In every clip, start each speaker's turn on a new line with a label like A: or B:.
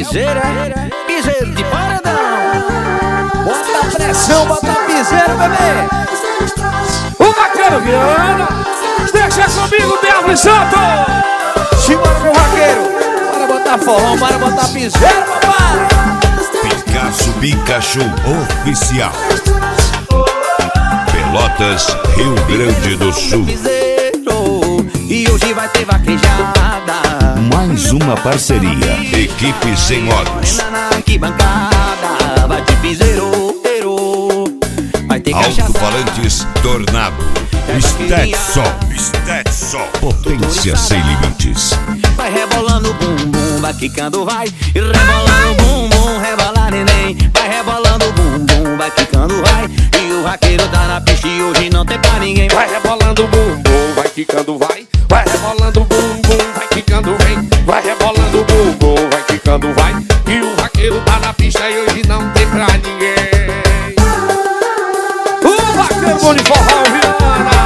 A: piseiro, é? Piseiro de paredão. Bota a pressão, bota a piseiro, bebê.
B: O vaqueiro Viana, deixa comigo, Beatriz Santo.
A: Simbora, meu vaqueiro. Bora botar forró, bora botar piseiro, papai.
C: Picasso Pikachu Oficial. Pelotas, Rio Grande do Sul.
A: E hoje vai ter vaquejada.
C: Mais uma parceria. Equipe Sem Olhos.
A: Na arquibancada vai ter piseiro. Vai ter cachaça.
C: Alto-falantes Tornado. Stetson. Potência sem limites.
A: Vai rebolando o bumbum, vai quicando, vai. E rebolando o bumbum, rebola neném. Vai rebolando o bumbum, vai quicando, vai. E o vaqueiro tá na pista e hoje não tem pra ninguém.
B: Vai rebolando o bumbum, vai quicando, vai. Vai rebolando o bumbum, vai quicando, vem. Vai rebolando o bumbum, vai quicando, vai. E o vaqueiro tá na pista e hoje não tem pra ninguém. O vaqueiro bom de forró, Viana.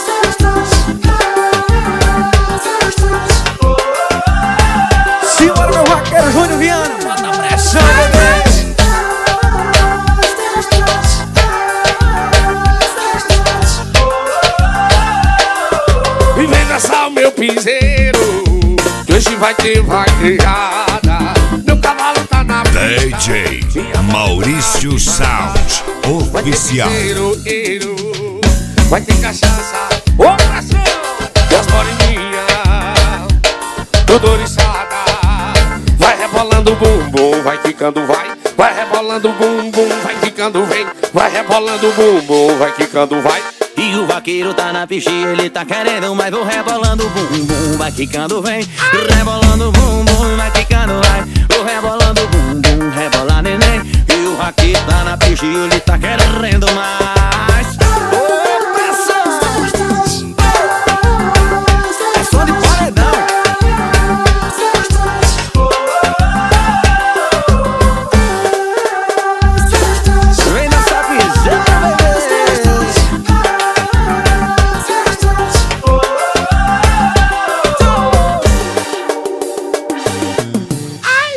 A: Simbora, meu vaqueiro Júnior Viana. Bota a pressão, bebê.
B: E vem dançar o meu piseiro, que hoje vai ter vaquejada. Meu cavalo tá na pista.
C: DJ Maurício Sound Oficial.
B: Vai ter cachaça, ô pressão. E as moreninhas, tudo oriçada. Vai rebolando o bumbum, vai quicando, vai. Vai rebolando o bumbum, vai quicando, vem. Vai rebolando o bumbum, vai quicando, vai.
A: E o vaqueiro tá na pista e ele tá querendo, mas vou rebolando o bumbum, vai quicando, vem. Rebolando o bumbum, vai quicando, vai. Vou rebolando o bumbum, rebola neném. E o vaqueiro tá na pista e ele tá querendo,